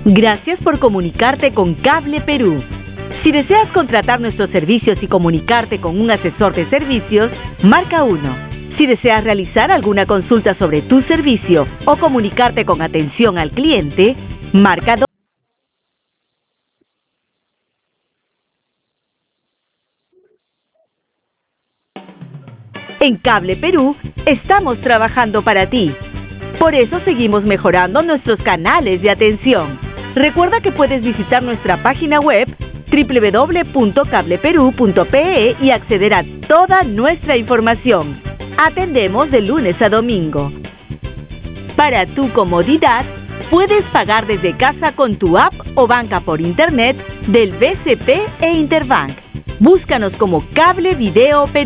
Gracias por comunicarte con Cable Perú. Si deseas contratar nuestros servicios y comunicarte con un asesor de servicios, marca 1. Si deseas realizar alguna consulta sobre tu servicio o comunicarte con atención al cliente, marca 2. En Cable Perú estamos trabajando para ti. Por eso seguimos mejorando nuestros canales de atención. Recuerda que puedes visitar nuestra página web www.cableperu.pe y acceder a toda nuestra información. Atendemos de lunes a domingo. Para tu comodidad, puedes pagar desde casa con tu app o banca por internet del BCP e Interbank. Búscanos como Cable Video Perú.